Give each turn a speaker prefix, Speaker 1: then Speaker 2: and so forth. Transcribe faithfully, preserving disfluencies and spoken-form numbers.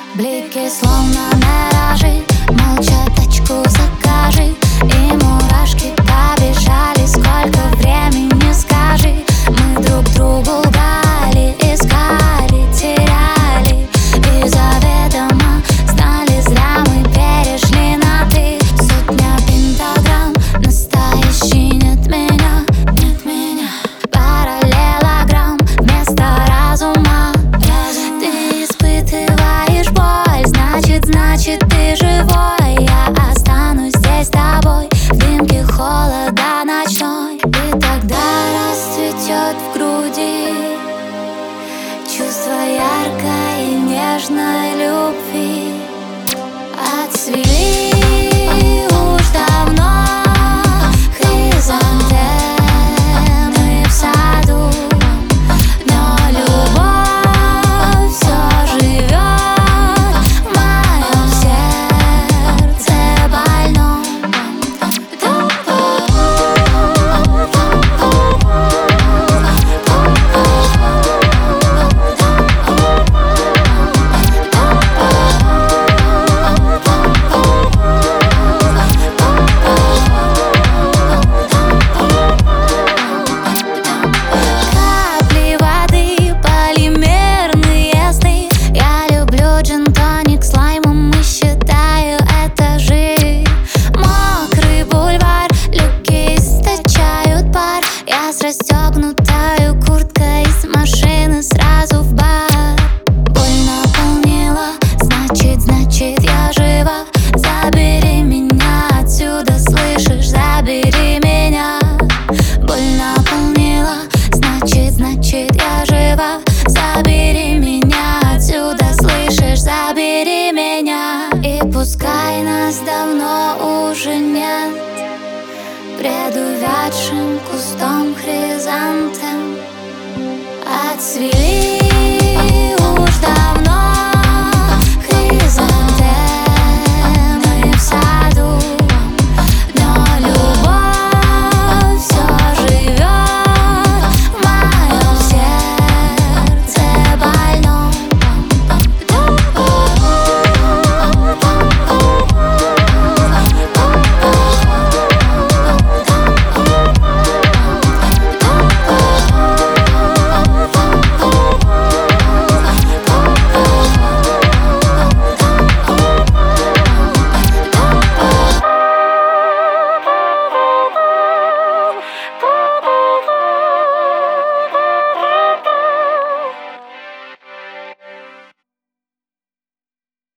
Speaker 1: Блики словно миражи, молча тачку закажи. И мурашки побежали, сколько времени скажи. Мы друг другу лгали, искали, теряли. И заведомо знали, зря мы перешли на ты. Сотня пентаграмм, настоящий нет меня, нет меня. Параллелограмм вместо разума. Ты испытываешь боль, значит, значит ты живой. Я останусь здесь с тобой в дымке холода ночной. И тогда расцветет в груди чувство яркой и нежной любви. Отцвели уж давно хризантемы в саду, но любовь все живет в моем сердце больном. Капли воды, полимерные сны. Я люблю джин-тоник с лаймом и считаю это жизнь. Мокрый бульвар, люки источают пар. Я с расстегнутой курткой из машины сразу в бар. Боль наполнила, значит, значит я жива. Забери меня отсюда, слышишь, забери меня. Боль наполнила, значит, значит я жива. Забери меня отсюда, слышишь, забери меня. И пускай нас давно уже нет пред увядшим кустом хризантем. Отцвели